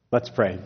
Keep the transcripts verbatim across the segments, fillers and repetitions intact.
Let's pray.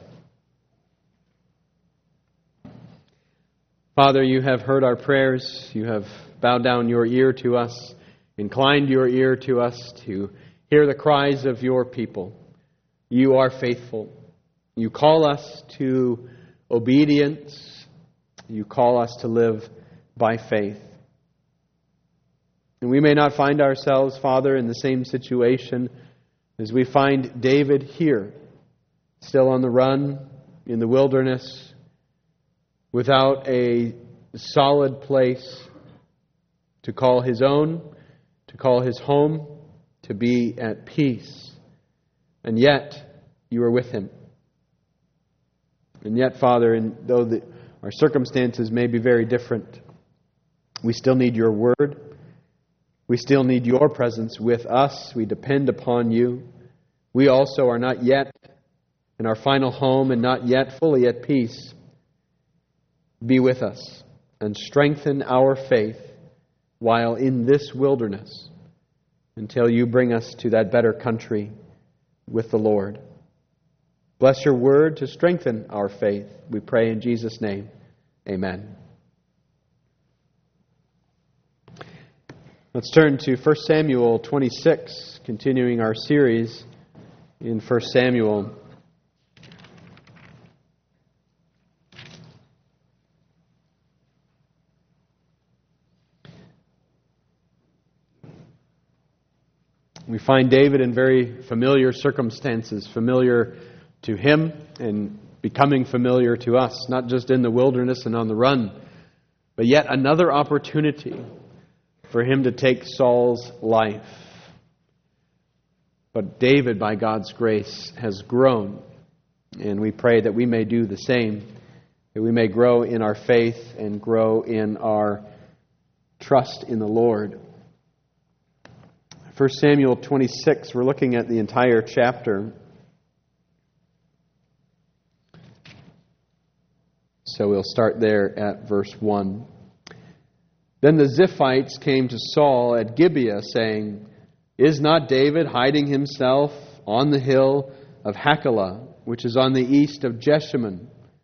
Father, you have heard our prayers. You have bowed down your ear to us, inclined your ear to us to hear the cries of your people. You are faithful. You call us to obedience. You call us to live by faith. And we may not find ourselves, Father, in the same situation as we find David here, still on the run in the wilderness, without a solid place to call his own, to call his home, to be at peace. And yet, you are with him. And yet, Father, and though the, our circumstances may be very different, we still need your word. We still need your presence with us. We depend upon you. We also are not yet in our final home and not yet fully at peace. Be with us and strengthen our faith while in this wilderness until you bring us to that better country with the Lord. Bless your word to strengthen our faith. We pray in Jesus' name. Amen. Let's turn to First Samuel twenty-six, continuing our series in First Samuel. We find David in very familiar circumstances, familiar to him and becoming familiar to us, not just in the wilderness and on the run, but yet another opportunity for him to take Saul's life. But David, by God's grace, has grown, and we pray that we may do the same, that we may grow in our faith and grow in our trust in the Lord. First Samuel twenty-six, we're looking at the entire chapter. So we'll start there at verse one. Then the Ziphites came to Saul at Gibeah, saying, "Is not David hiding himself on the hill of Hachilah, which is on the east of Jeshimon?"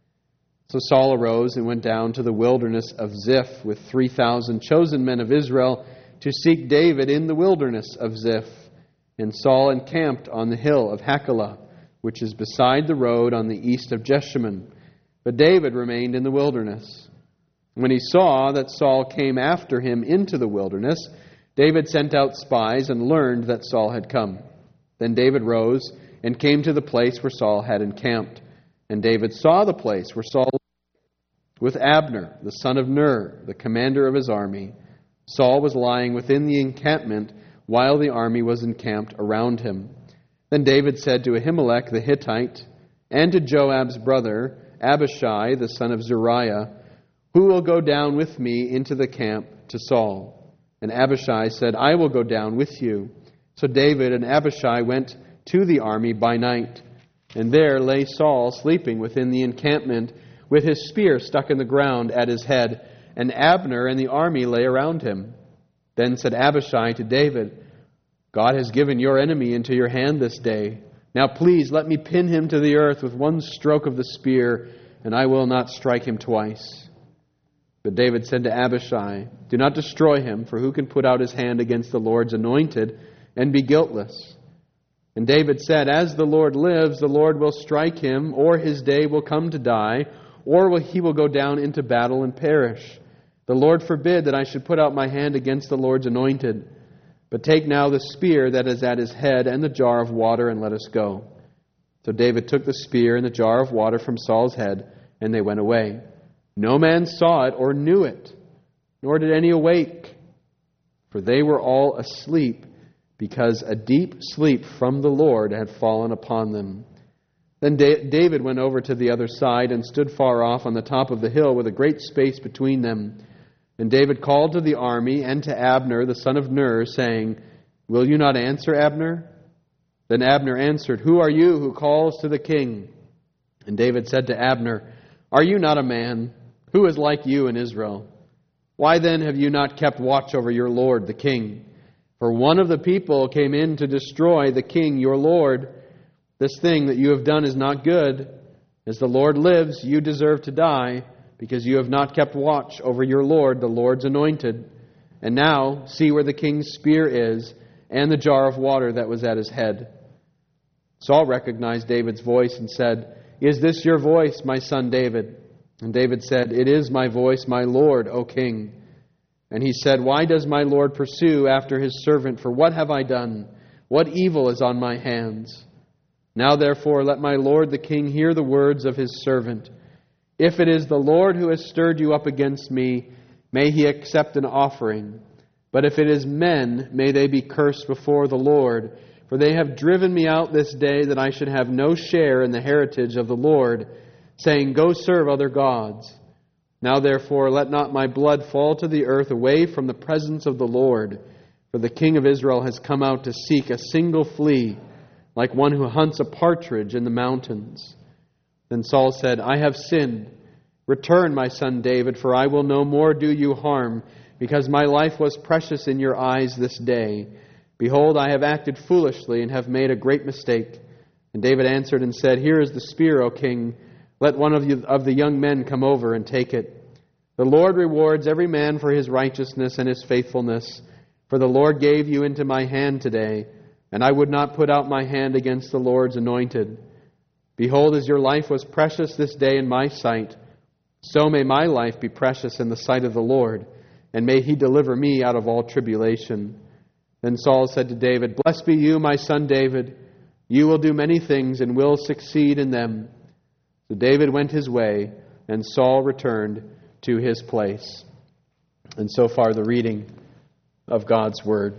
So Saul arose and went down to the wilderness of Ziph with three thousand chosen men of Israel to seek David in the wilderness of Ziph. And Saul encamped on the hill of Hachilah, which is beside the road on the east of Jeshimon. But David remained in the wilderness. When he saw that Saul came after him into the wilderness, David sent out spies and learned that Saul had come. Then David rose and came to the place where Saul had encamped. And David saw the place where Saul was with Abner, the son of Ner, the commander of his army. Saul was lying within the encampment while the army was encamped around him. Then David said to Ahimelech the Hittite and to Joab's brother, Abishai, the son of Zeruiah, "Who will go down with me into the camp to Saul?" And Abishai said, "I will go down with you." So David and Abishai went to the army by night. And there lay Saul sleeping within the encampment with his spear stuck in the ground at his head, and Abner and the army lay around him. Then said Abishai to David, "God has given your enemy into your hand this day. Now please let me pin him to the earth with one stroke of the spear, and I will not strike him twice." But David said to Abishai, "Do not destroy him, for who can put out his hand against the Lord's anointed and be guiltless?" And David said, "As the Lord lives, the Lord will strike him, or his day will come to die, or he will go down into battle and perish. The Lord forbid that I should put out my hand against the Lord's anointed. But take now the spear that is at his head and the jar of water, and let us go." So David took the spear and the jar of water from Saul's head, and they went away. No man saw it or knew it, nor did any awake, for they were all asleep, because a deep sleep from the Lord had fallen upon them. Then David went over to the other side and stood far off on the top of the hill with a great space between them. And David called to the army and to Abner, the son of Ner, saying, "Will you not answer, Abner?" Then Abner answered, "Who are you who calls to the king?" And David said to Abner, "Are you not a man? Who is like you in Israel? Why then have you not kept watch over your lord, the king? For one of the people came in to destroy the king, your lord. This thing that you have done is not good. As the Lord lives, you deserve to die, because you have not kept watch over your Lord, the Lord's anointed. And now, see where the king's spear is, and the jar of water that was at his head." Saul recognized David's voice and said, "Is this your voice, my son David?" And David said, "It is my voice, my Lord, O king." And he said, "Why does my Lord pursue after his servant? For what have I done? What evil is on my hands? Now therefore let my Lord the king hear the words of his servant. If it is the Lord who has stirred you up against me, may he accept an offering. But if it is men, may they be cursed before the Lord. For they have driven me out this day, that I should have no share in the heritage of the Lord, saying, 'Go serve other gods.' Now therefore let not my blood fall to the earth away from the presence of the Lord. For the king of Israel has come out to seek a single flea, like one who hunts a partridge in the mountains." Then Saul said, "I have sinned. Return, my son David, for I will no more do you harm, because my life was precious in your eyes this day. Behold, I have acted foolishly and have made a great mistake." And David answered and said, "Here is the spear, O king. Let one of, you, of the young men come over and take it. The Lord rewards every man for his righteousness and his faithfulness. For the Lord gave you into my hand today, and I would not put out my hand against the Lord's anointed. Behold, as your life was precious this day in my sight, so may my life be precious in the sight of the Lord, and may he deliver me out of all tribulation." Then Saul said to David, "Blessed be you, my son David. You will do many things and will succeed in them." So David went his way, and Saul returned to his place. And so far the reading of God's Word.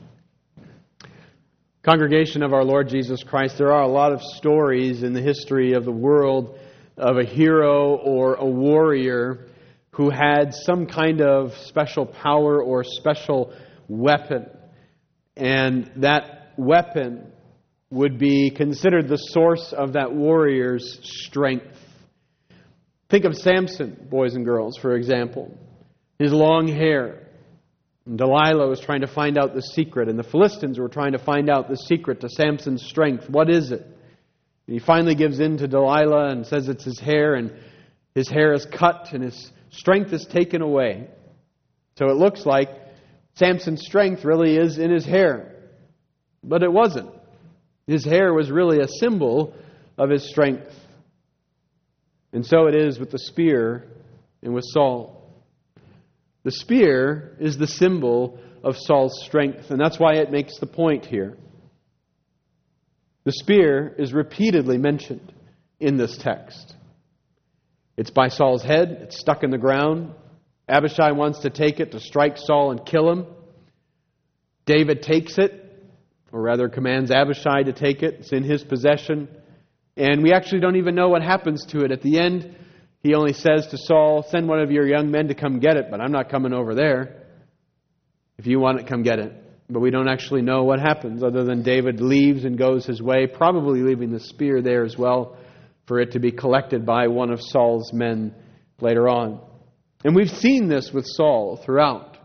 Congregation of our Lord Jesus Christ, there are a lot of stories in the history of the world of a hero or a warrior who had some kind of special power or special weapon. And that weapon would be considered the source of that warrior's strength. Think of Samson, boys and girls, for example. His long hair. And Delilah was trying to find out the secret, and the Philistines were trying to find out the secret to Samson's strength. What is it? And he finally gives in to Delilah and says it's his hair, and his hair is cut and his strength is taken away. So it looks like Samson's strength really is in his hair. But it wasn't. His hair was really a symbol of his strength. And so it is with the spear and with Saul. The spear is the symbol of Saul's strength, and that's why it makes the point here. The spear is repeatedly mentioned in this text. It's by Saul's head. It's stuck in the ground. Abishai wants to take it to strike Saul and kill him. David takes it, or rather commands Abishai to take it. It's in his possession. And we actually don't even know what happens to it. At the end, he only says to Saul, "Send one of your young men to come get it, but I'm not coming over there. If you want it, come get it." But we don't actually know what happens, other than David leaves and goes his way, probably leaving the spear there as well, for it to be collected by one of Saul's men later on. And we've seen this with Saul throughout.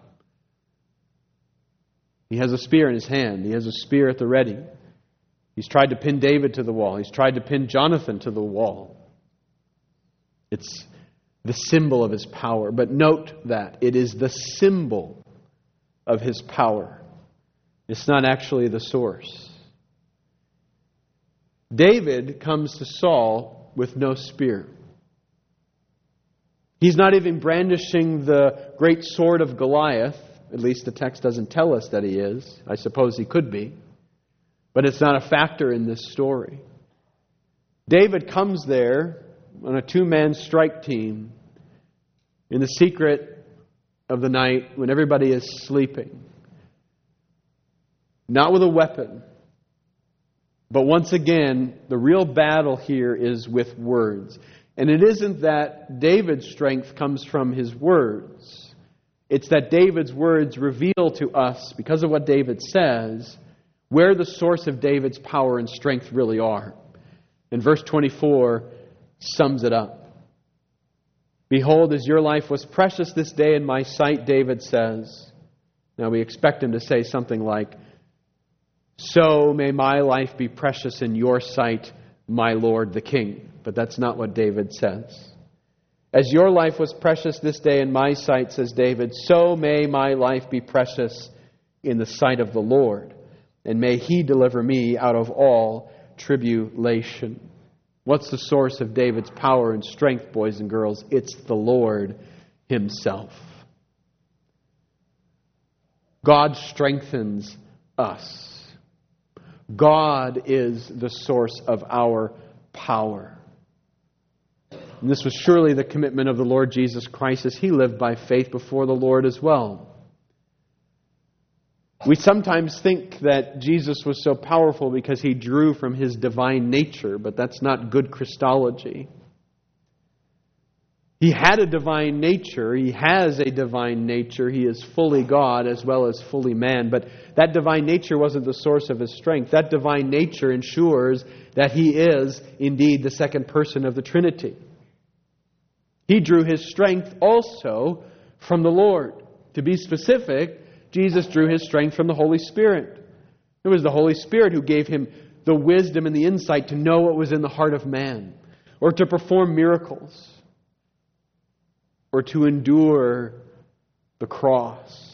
He has a spear in his hand. He has a spear at the ready. He's tried to pin David to the wall. He's tried to pin Jonathan to the wall. It's the symbol of his power. But note that it is the symbol of his power. It's not actually the source. David comes to Saul with no spear. He's not even brandishing the great sword of Goliath. At least the text doesn't tell us that he is. I suppose he could be. But it's not a factor in this story. David comes there on a two-man strike team in the secret of the night when everybody is sleeping. Not with a weapon. But once again, the real battle here is with words. And it isn't that David's strength comes from his words. It's that David's words reveal to us, because of what David says, where the source of David's power and strength really are. And verse twenty-four sums it up. "Behold, as your life was precious this day in my sight," David says. Now we expect him to say something like, so may my life be precious in your sight, my Lord the King. But that's not what David says. As your life was precious this day in my sight, says David, so may my life be precious in the sight of the Lord, and may He deliver me out of all tribulation. What's the source of David's power and strength, boys and girls? It's the Lord Himself. God strengthens us. God is the source of our power. And this was surely the commitment of the Lord Jesus Christ as He lived by faith before the Lord as well. We sometimes think that Jesus was so powerful because He drew from His divine nature, but that's not good Christology. He had a divine nature. He has a divine nature. He is fully God as well as fully man. But that divine nature wasn't the source of His strength. That divine nature ensures that He is indeed the second person of the Trinity. He drew His strength also from the Lord. To be specific, Jesus drew His strength from the Holy Spirit. It was the Holy Spirit who gave Him the wisdom and the insight to know what was in the heart of man, or to perform miracles, or to endure the cross.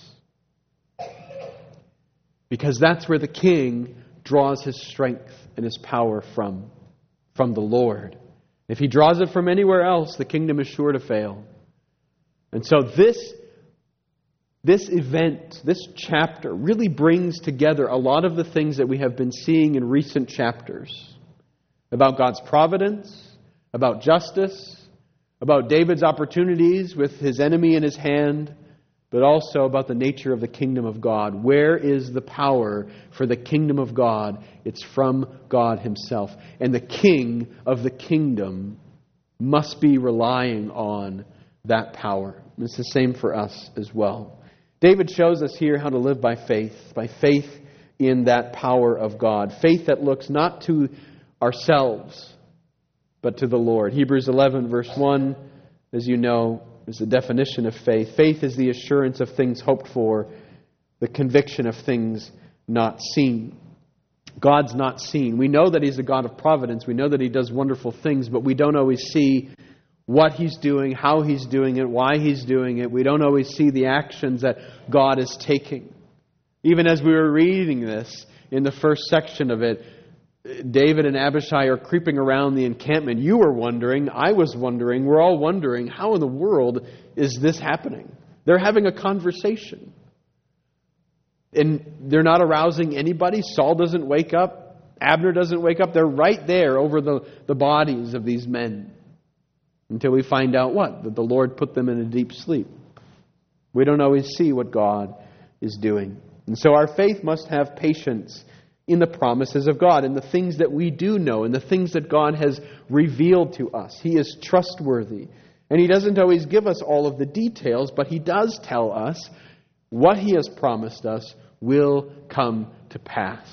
Because that's where the King draws his strength and his power from, from the Lord. If he draws it from anywhere else, the kingdom is sure to fail. And so this, this event, this chapter, really brings together a lot of the things that we have been seeing in recent chapters. About God's providence, about justice, about David's opportunities with his enemy in his hand, but also about the nature of the kingdom of God. Where is the power for the kingdom of God? It's from God Himself. And the king of the kingdom must be relying on that power. It's the same for us as well. David shows us here how to live by faith, by faith in that power of God. Faith that looks not to ourselves, but to the Lord. Hebrews eleven verse one, as you know, is the definition of faith. Faith is the assurance of things hoped for, the conviction of things not seen. God's not seen. We know that He's a God of providence. We know that He does wonderful things, but we don't always see what He's doing, how He's doing it, why He's doing it. We don't always see the actions that God is taking. Even as we were reading this in the first section of it, David and Abishai are creeping around the encampment. You were wondering, I was wondering, we're all wondering, how in the world is this happening? They're having a conversation. And they're not arousing anybody. Saul doesn't wake up. Abner doesn't wake up. They're right there over the, the bodies of these men. Until we find out what? That the Lord put them in a deep sleep. We don't always see what God is doing. And so our faith must have patience in the promises of God, in the things that we do know, in the things that God has revealed to us. He is trustworthy. And He doesn't always give us all of the details, but He does tell us what He has promised us will come to pass.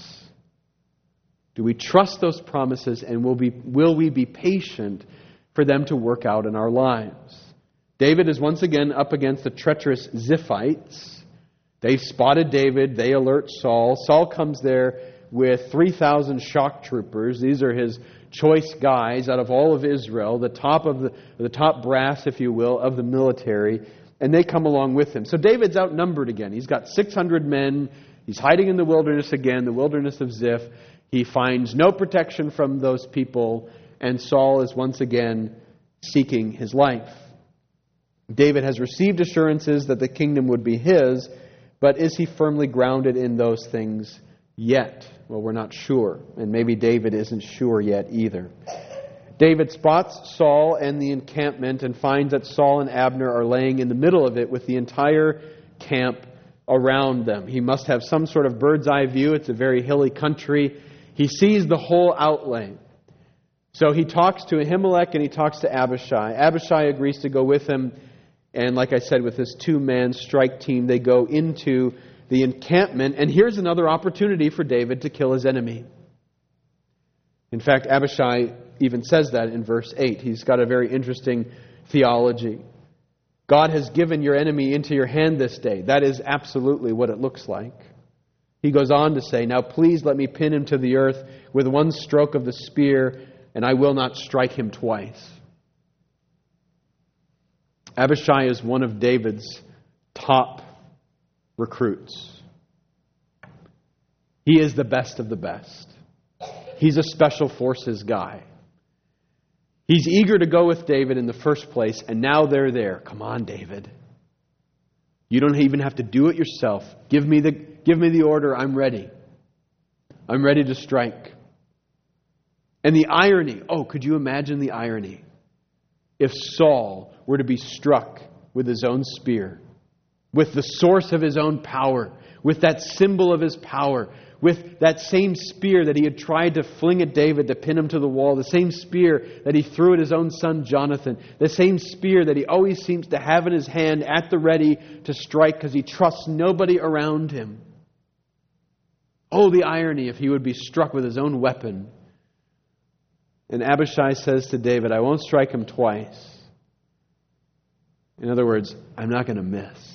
Do we trust those promises, and will, be, will we be patient for them to work out in our lives? David is once again up against the treacherous Ziphites. They've spotted David. They alert Saul. Saul comes there with three thousand shock troopers. These are his choice guys out of all of Israel, the top of the, the top brass, if you will, of the military, and they come along with him. So David's outnumbered again. He's got six hundred men. He's hiding in the wilderness again, the wilderness of Ziph. He finds no protection from those people, and Saul is once again seeking his life. David has received assurances that the kingdom would be his, but is he firmly grounded in those things yet? Well, we're not sure, and maybe David isn't sure yet either. David spots Saul and the encampment and finds that Saul and Abner are laying in the middle of it with the entire camp around them. He must have some sort of bird's eye view. It's a very hilly country. He sees the whole outlay. So he talks to Ahimelech and he talks to Abishai. Abishai agrees to go with him, and like I said, with this two-man strike team, they go into the encampment, and here's another opportunity for David to kill his enemy. In fact, Abishai even says that in verse eight. He's got a very interesting theology. God has given your enemy into your hand this day. That is absolutely what it looks like. He goes on to say, "Now please let me pin him to the earth with one stroke of the spear, and I will not strike him twice." Abishai is one of David's top recruits. He is the best of the best. He's a special forces guy. He's eager to go with David in the first place, and now they're there. "Come on, David. You don't even have to do it yourself. Give me the, give me the order. I'm ready. I'm ready to strike." And the irony, oh, could you imagine the irony? If Saul were to be struck with his own spear, with the source of his own power, with that symbol of his power, with that same spear that he had tried to fling at David to pin him to the wall, the same spear that he threw at his own son Jonathan, the same spear that he always seems to have in his hand at the ready to strike because he trusts nobody around him. Oh, the irony if he would be struck with his own weapon. And Abishai says to David, "I won't strike him twice." In other words, I'm not going to miss.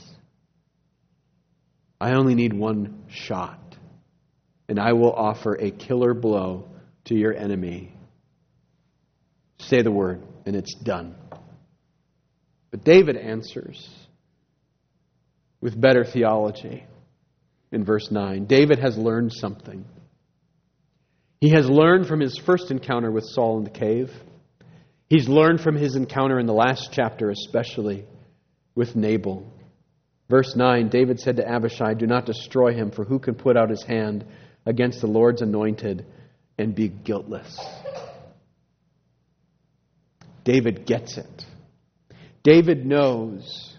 I only need one shot. And I will offer a killer blow to your enemy. Say the word, and it's done. But David answers with better theology in verse nine. David has learned something. He has learned from his first encounter with Saul in the cave. He's learned from his encounter in the last chapter, especially with Nabal. Verse nine, David said to Abishai, "Do not destroy him, for who can put out his hand against the Lord's anointed and be guiltless?" David gets it. David knows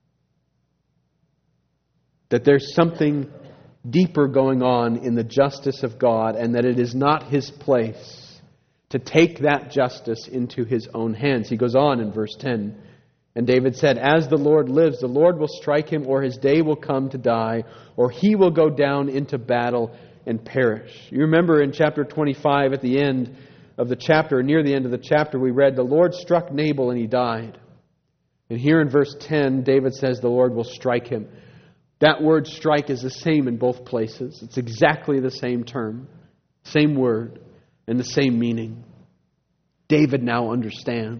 that there's something deeper going on in the justice of God, and that it is not his place to take that justice into his own hands. He goes on in verse ten, and David said, "As the Lord lives, the Lord will strike him, or his day will come to die, or he will go down into battle and perish." You remember in chapter twenty-five, at the end of the chapter, near the end of the chapter, we read, "The Lord struck Nabal and he died." And here in verse ten, David says the Lord will strike him. That word strike is the same in both places. It's exactly the same term, same word, and the same meaning. David now understands.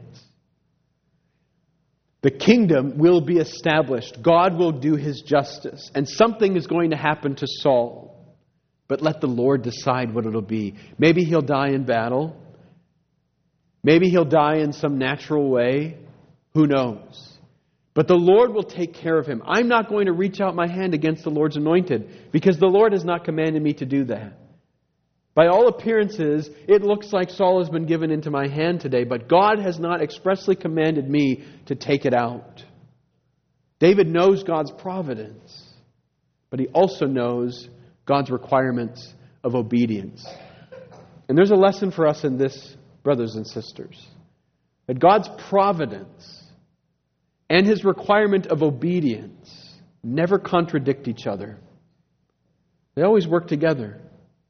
The kingdom will be established. God will do his justice. And something is going to happen to Saul. But let the Lord decide what it'll be. Maybe he'll die in battle. Maybe he'll die in some natural way. Who knows? But the Lord will take care of him. I'm not going to reach out my hand against the Lord's anointed, because the Lord has not commanded me to do that. By all appearances, it looks like Saul has been given into my hand today, but God has not expressly commanded me to take it out. David knows God's providence, but he also knows God's requirements of obedience. And there's a lesson for us in this, brothers and sisters, that God's providence and his requirement of obedience never contradict each other. They always work together.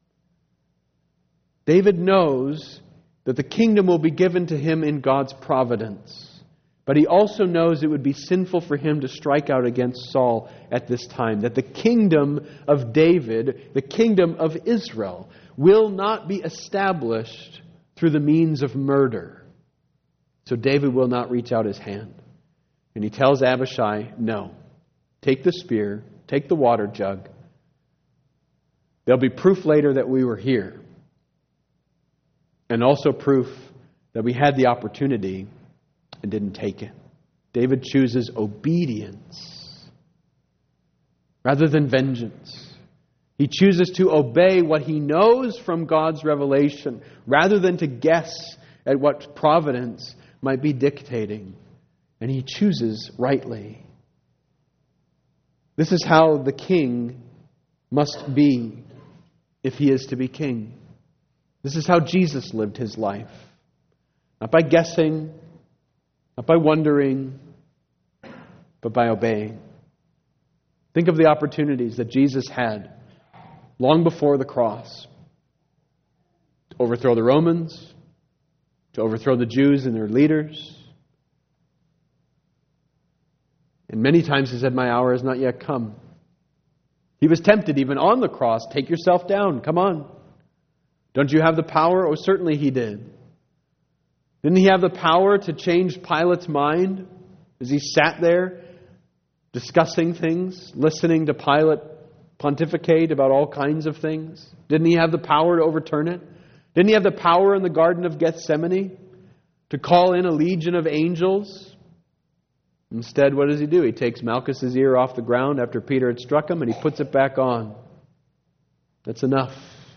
David knows that the kingdom will be given to him in God's providence. But he also knows it would be sinful for him to strike out against Saul at this time. That the kingdom of David, the kingdom of Israel, will not be established through the means of murder. So David will not reach out his hand. And he tells Abishai, "No, take the spear, take the water jug. There'll be proof later that we were here. And also proof that we had the opportunity and didn't take it." David chooses obedience rather than vengeance. He chooses to obey what he knows from God's revelation rather than to guess at what providence might be dictating. And he chooses rightly. This is how the king must be if he is to be king. This is how Jesus lived his life. Not by guessing, not by wondering, but by obeying. Think of the opportunities that Jesus had long before the cross. To overthrow the Romans, to overthrow the Jews and their leaders. And many times he said, "My hour has not yet come." He was tempted even on the cross. Take yourself down. Come on. Don't you have the power? Oh, certainly he did. Didn't he have the power to change Pilate's mind as he sat there discussing things, listening to Pilate pontificate about all kinds of things? Didn't he have the power to overturn it? Didn't he have the power in the Garden of Gethsemane to call in a legion of angels? Instead, what does he do? He takes Malchus's ear off the ground after Peter had struck him and he puts it back on. That's enough.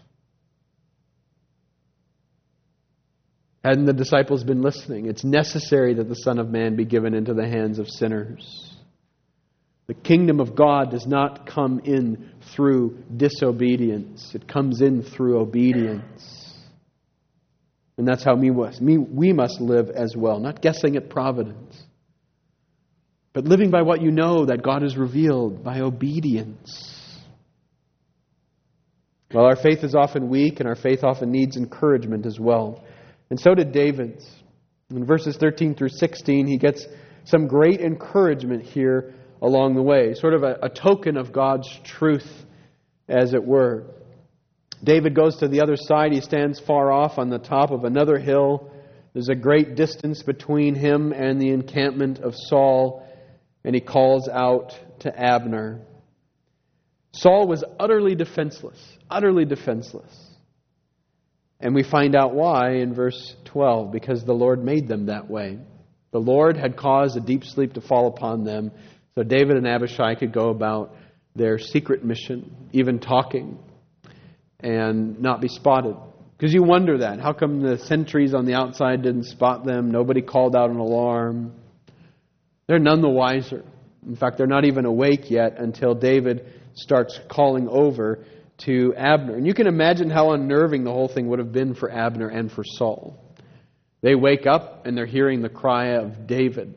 Hadn't the disciples been listening? It's necessary that the Son of Man be given into the hands of sinners. The kingdom of God does not come in through disobedience. It comes in through obedience. And that's how we must, we must live as well. Not guessing at providence, but living by what you know that God has revealed, by obedience. Well, our faith is often weak and our faith often needs encouragement as well. And so did David's. In verses thirteen through sixteen, he gets some great encouragement here along the way. Sort of a, a token of God's truth, as it were. David goes to the other side. He stands far off on the top of another hill. There's a great distance between him and the encampment of Saul. And he calls out to Abner. Saul was utterly defenseless. Utterly defenseless. And we find out why in verse twelve. Because the Lord made them that way. The Lord had caused a deep sleep to fall upon them, so David and Abishai could go about their secret mission, even talking, and not be spotted. Because you wonder that. How come the sentries on the outside didn't spot them? Nobody called out an alarm. They're none the wiser. In fact, they're not even awake yet until David starts calling over to Abner. And you can imagine how unnerving the whole thing would have been for Abner and for Saul. They wake up and they're hearing the cry of David.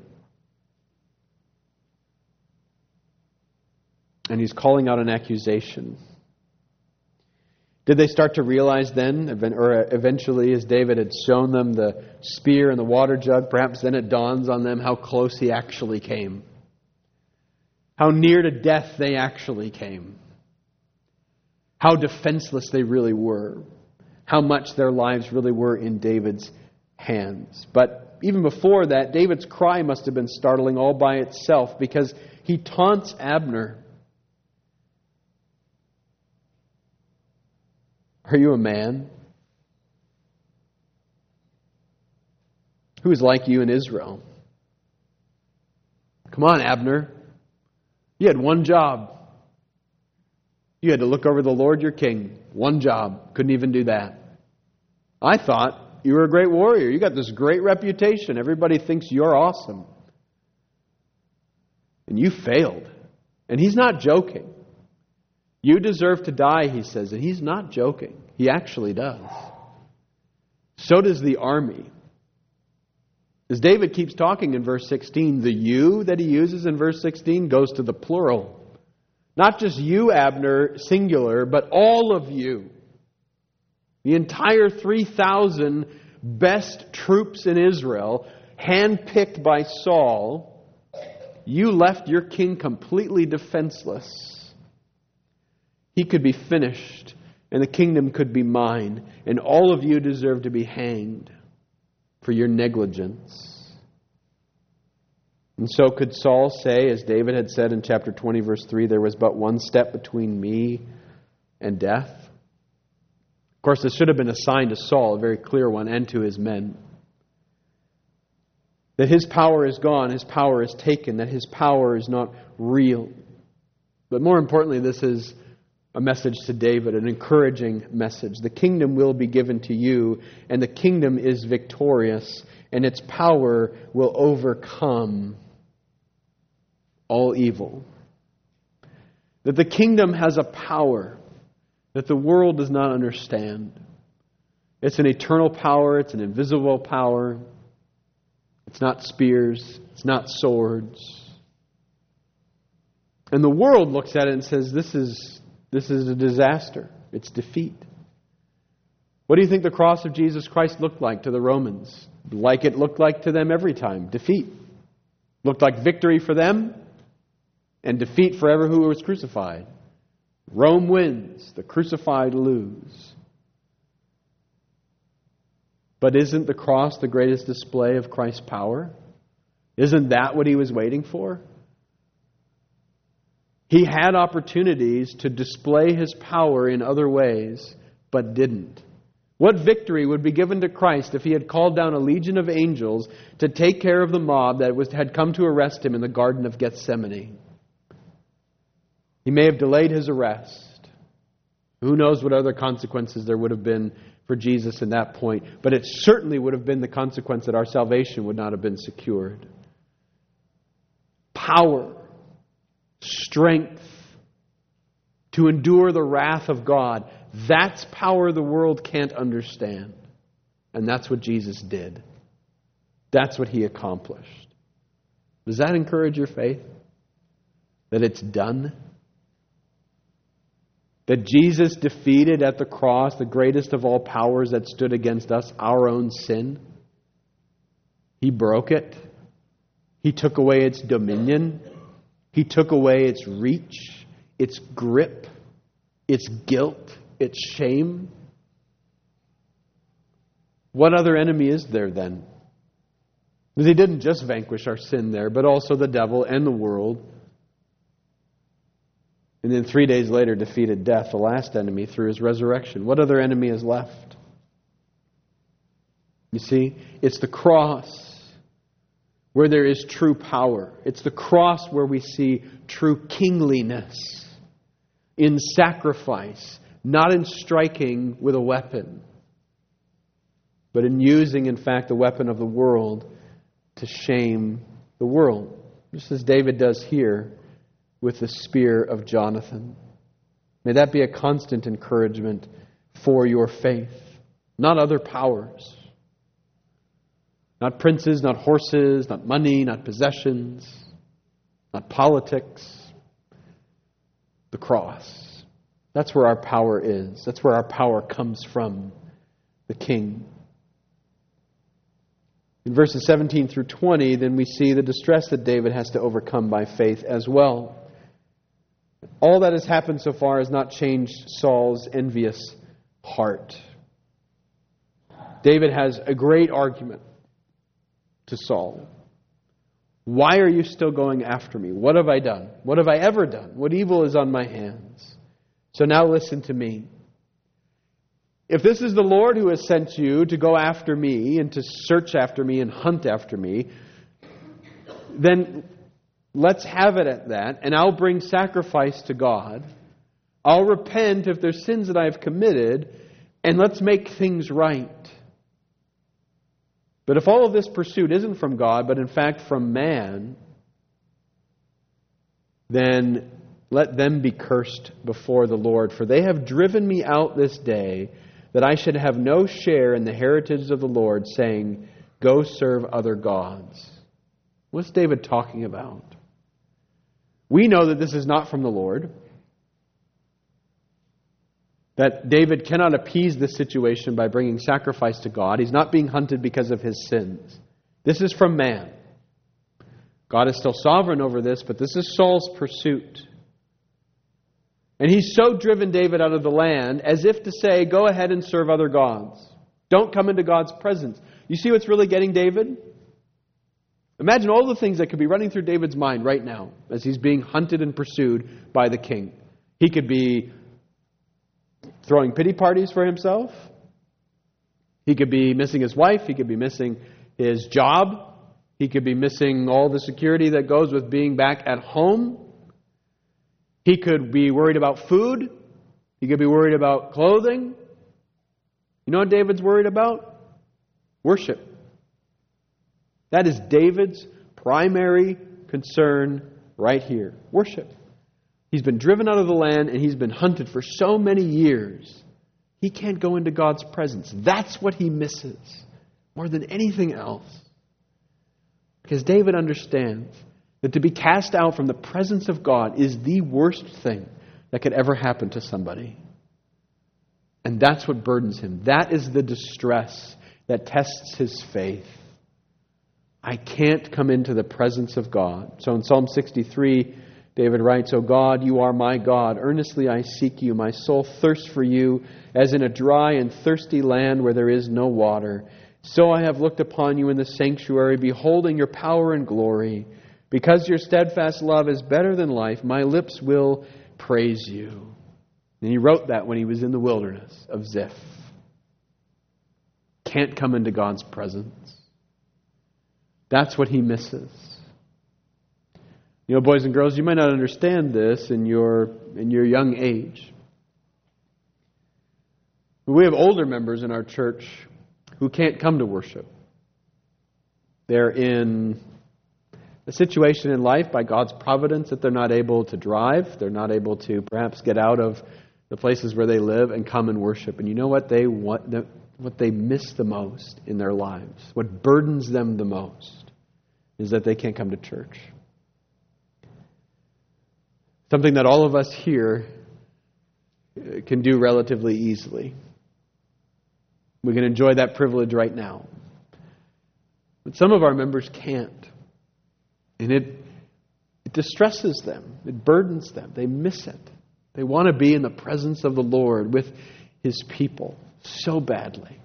And he's calling out an accusation. Did they start to realize then, or eventually as David had shown them the spear and the water jug, perhaps then it dawns on them how close he actually came. How near to death they actually came. How defenseless they really were. How much their lives really were in David's hands. But even before that, David's cry must have been startling all by itself, because he taunts Abner. Are you a man? Who is like you in Israel? Come on, Abner. You had one job. You had to look over the Lord your king. One job. Couldn't even do that. I thought you were a great warrior. You got this great reputation. Everybody thinks you're awesome. And you failed. And he's not joking. You deserve to die, he says. And he's not joking. He actually does. So does the army. As David keeps talking in verse sixteen, the you that he uses in verse sixteen goes to the plural. Not just you, Abner, singular, but all of you. The entire three thousand best troops in Israel, handpicked by Saul, you left your king completely defenseless. He could be finished, and the kingdom could be mine, and all of you deserve to be hanged for your negligence. And so could Saul say, as David had said in chapter twenty, verse three, there was but one step between me and death? Of course, this should have been a sign to Saul, a very clear one, and to his men. That his power is gone, his power is taken, that his power is not real. But more importantly, this is a message to David, an encouraging message. The kingdom will be given to you, and the kingdom is victorious, and its power will overcome all evil. That the kingdom has a power that the world does not understand. It's an eternal power, it's an invisible power. It's not spears, it's not swords. And the world looks at it and says, this is This is a disaster. It's defeat. What do you think the cross of Jesus Christ looked like to the Romans? Like it looked like to them every time. Defeat. Looked like victory for them and defeat for everyone who was crucified. Rome wins, the crucified lose. But isn't the cross the greatest display of Christ's power? Isn't that what he was waiting for? He had opportunities to display his power in other ways, but didn't. What victory would be given to Christ if he had called down a legion of angels to take care of the mob that was, had come to arrest him in the Garden of Gethsemane? He may have delayed his arrest. Who knows what other consequences there would have been for Jesus in that point. But it certainly would have been the consequence that our salvation would not have been secured. Power, strength to endure the wrath of God. That's power the world can't understand. And that's what Jesus did. That's what he accomplished. Does that encourage your faith? That it's done? That Jesus defeated at the cross the greatest of all powers that stood against us, our own sin? He broke it. He took away its dominion. He took away its reach, its grip, its guilt, its shame. What other enemy is there then? Because he didn't just vanquish our sin there, but also the devil and the world. And then three days later defeated death, the last enemy, through his resurrection. What other enemy is left? You see, it's the cross where there is true power. It's the cross where we see true kingliness in sacrifice, not in striking with a weapon, but in using, in fact, the weapon of the world to shame the world. Just as David does here with the spear of Jonathan. May that be a constant encouragement for your faith. Not other powers. Not princes, not horses, not money, not possessions, not politics. The cross. That's where our power is. That's where our power comes from. The King. In verses seventeen through twenty, then we see the distress that David has to overcome by faith as well. All that has happened so far has not changed Saul's envious heart. David has a great argument to Saul. Why are you still going after me? What have I done? What have I ever done? What evil is on my hands? So now listen to me. If this is the Lord who has sent you to go after me and to search after me and hunt after me, then let's have it at that, and I'll bring sacrifice to God. I'll repent if there's sins that I've committed, and let's make things right. But if all of this pursuit isn't from God, but in fact from man, then let them be cursed before the Lord. For they have driven me out this day, that I should have no share in the heritage of the Lord, saying, go serve other gods. What's David talking about? We know that this is not from the Lord. That David cannot appease this situation by bringing sacrifice to God. He's not being hunted because of his sins. This is from man. God is still sovereign over this, but this is Saul's pursuit. And he's so driven David out of the land as if to say, go ahead and serve other gods. Don't come into God's presence. You see what's really getting David? Imagine all the things that could be running through David's mind right now as he's being hunted and pursued by the king. He could be throwing pity parties for himself. He could be missing his wife. He could be missing his job. He could be missing all the security that goes with being back at home. He could be worried about food. He could be worried about clothing. You know what David's worried about? Worship. That is David's primary concern right here. Worship. He's been driven out of the land and he's been hunted for so many years. He can't go into God's presence. That's what he misses more than anything else. Because David understands that to be cast out from the presence of God is the worst thing that could ever happen to somebody. And that's what burdens him. That is the distress that tests his faith. I can't come into the presence of God. So in Psalm sixty-three, David writes, O God, you are my God. Earnestly I seek you. My soul thirsts for you, as in a dry and thirsty land where there is no water. So I have looked upon you in the sanctuary, beholding your power and glory. Because your steadfast love is better than life, my lips will praise you. And he wrote that when he was in the wilderness of Ziph. Can't come into God's presence. That's what he misses. You know, boys and girls, you might not understand this in your in your young age. But we have older members in our church who can't come to worship. They're in a situation in life by God's providence that they're not able to drive. They're not able to perhaps get out of the places where they live and come and worship. And you know what they want, what they miss the most in their lives, what burdens them the most, is that they can't come to church. Something that all of us here can do relatively easily. We can enjoy that privilege right now. But some of our members can't. And it, it distresses them. It burdens them. They miss it. They want to be in the presence of the Lord with His people so badly.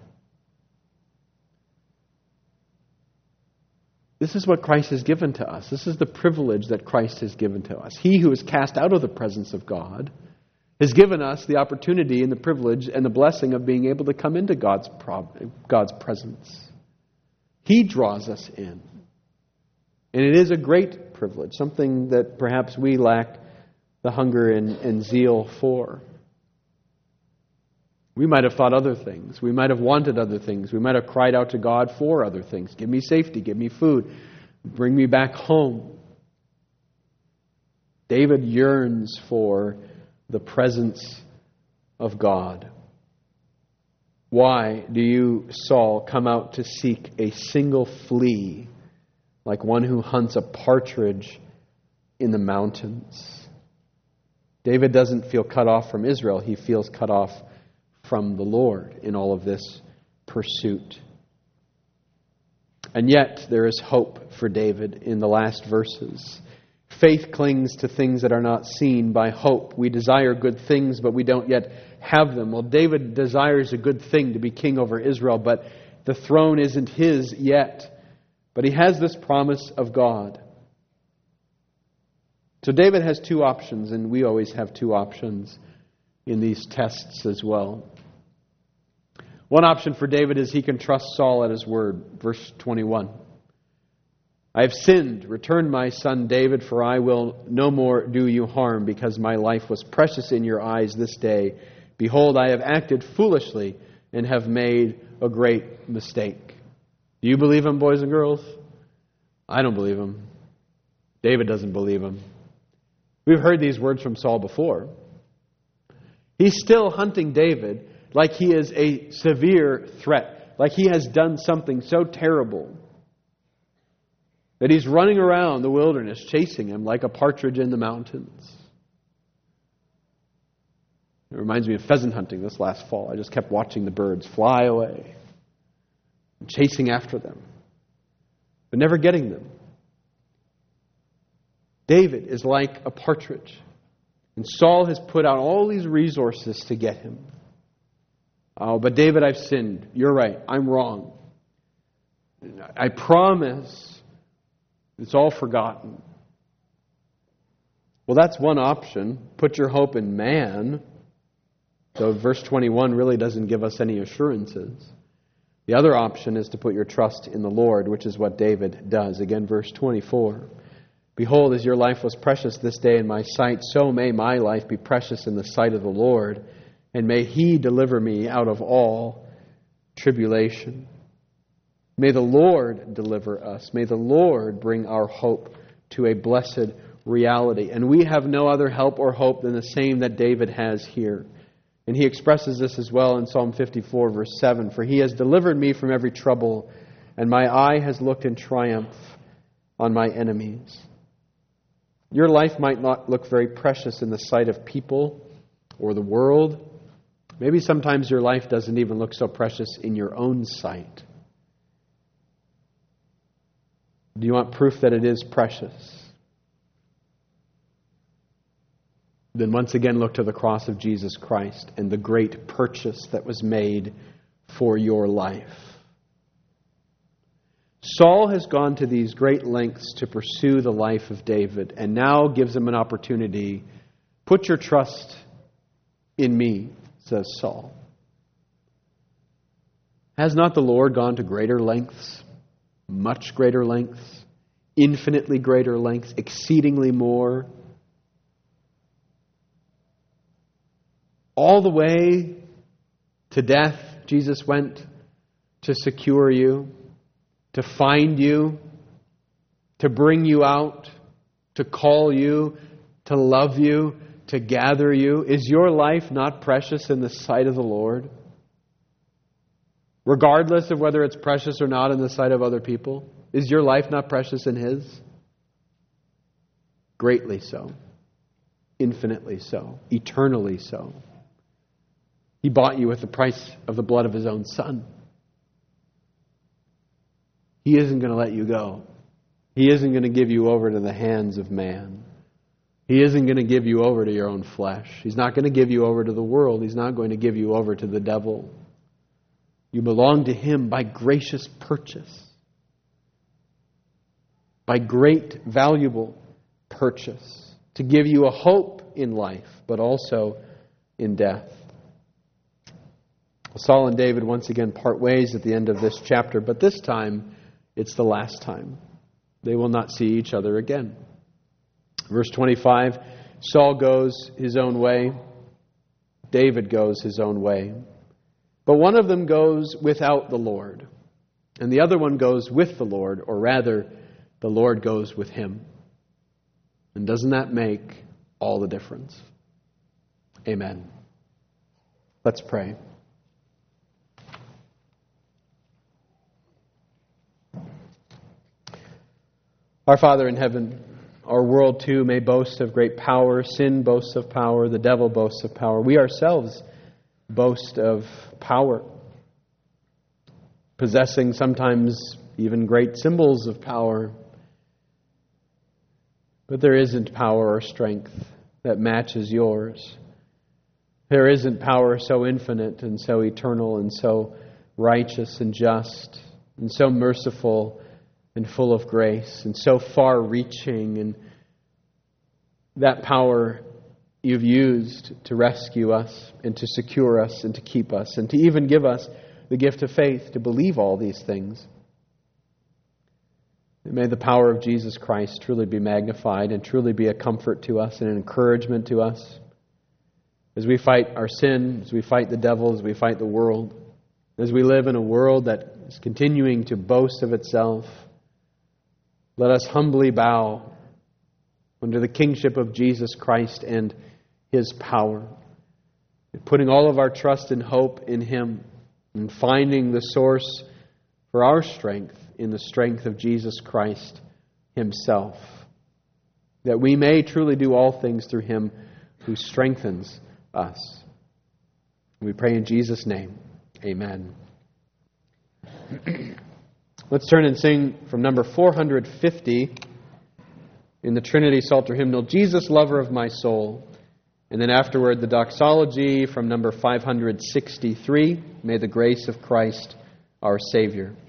This is what Christ has given to us. This is the privilege that Christ has given to us. He who is cast out of the presence of God has given us the opportunity and the privilege and the blessing of being able to come into God's, God's presence. He draws us in. And it is a great privilege, something that perhaps we lack the hunger and, and zeal for. We might have thought other things. We might have wanted other things. We might have cried out to God for other things. Give me safety. Give me food. Bring me back home. David yearns for the presence of God. Why do you, Saul, come out to seek a single flea like one who hunts a partridge in the mountains? David doesn't feel cut off from Israel. He feels cut off from the Lord in all of this pursuit. And yet there is hope for David in the last verses. Faith clings to things that are not seen. By hope we desire good things, but we don't yet have them. Well, David desires a good thing, to be king over Israel, but the throne isn't his yet. But he has this promise of God. So David has two options, and we always have two options in these tests as well. One option for David is he can trust Saul at his word. Verse twenty-one. I have sinned. Return my son David, for I will no more do you harm, because my life was precious in your eyes this day. Behold, I have acted foolishly and have made a great mistake. Do you believe him, boys and girls? I don't believe him. David doesn't believe him. We've heard these words from Saul before. He's still hunting David like he is a severe threat, like he has done something so terrible that he's running around the wilderness chasing him like a partridge in the mountains. It reminds me of pheasant hunting this last fall. I just kept watching the birds fly away and chasing after them, but never getting them. David is like a partridge, and Saul has put out all these resources to get him. Oh, but David, I've sinned. You're right. I'm wrong. I promise it's all forgotten. Well, that's one option. Put your hope in man. So verse twenty-one really doesn't give us any assurances. The other option is to put your trust in the Lord, which is what David does. Again, verse twenty-four. Behold, as your life was precious this day in my sight, so may my life be precious in the sight of the Lord, and may He deliver me out of all tribulation. May the Lord deliver us. May the Lord bring our hope to a blessed reality. And we have no other help or hope than the same that David has here. And he expresses this as well in Psalm fifty-four, verse seven. For He has delivered me from every trouble, and my eye has looked in triumph on my enemies. Your life might not look very precious in the sight of people or the world. Maybe sometimes your life doesn't even look so precious in your own sight. Do you want proof that it is precious? then once again look to the cross of Jesus Christ and the great purchase that was made for your life. Saul has gone to these great lengths to pursue the life of David, and now gives him an opportunity. Put your trust in me, says Saul. Has not the Lord gone to greater lengths, much greater lengths, infinitely greater lengths, exceedingly more? All the way to death, Jesus went to secure you, to find you, to bring you out, to call you, to love you, to gather you. Is your life not precious in the sight of the Lord? Regardless of whether it's precious or not in the sight of other people, is your life not precious in His? Greatly so. Infinitely so. Eternally so. He bought you with the price of the blood of His own Son. He isn't going to let you go. He isn't going to give you over to the hands of man. He isn't going to give you over to your own flesh. He's not going to give you over to the world. He's not going to give you over to the devil. You belong to Him by gracious purchase. By great, valuable purchase. To give you a hope in life, but also in death. Saul and David once again part ways at the end of this chapter, but this time it's the last time. They will not see each other again. Verse twenty-five, Saul goes his own way. David goes his own way. But one of them goes without the Lord, and the other one goes with the Lord, or rather, the Lord goes with him. And doesn't that make all the difference? Amen. Let's pray. Our Father in heaven, our world too may boast of great power. Sin boasts of power. The devil boasts of power. We ourselves boast of power, possessing sometimes even great symbols of power. But there isn't power or strength that matches yours. There isn't power so infinite and so eternal and so righteous and just and so merciful and full of grace and so far-reaching, and that power You've used to rescue us and to secure us and to keep us and to even give us the gift of faith to believe all these things. And may the power of Jesus Christ truly be magnified and truly be a comfort to us and an encouragement to us as we fight our sin, as we fight the devil, as we fight the world, as we live in a world that is continuing to boast of itself. Let us humbly bow under the kingship of Jesus Christ and His power, putting all of our trust and hope in Him, and finding the source for our strength in the strength of Jesus Christ Himself, that we may truly do all things through Him who strengthens us. We pray in Jesus' name. Amen. Let's turn and sing from number four hundred fifty in the Trinity Psalter hymnal, Jesus, Lover of My Soul. And then afterward, the doxology from number five hundred sixty-three, May the grace of Christ our Savior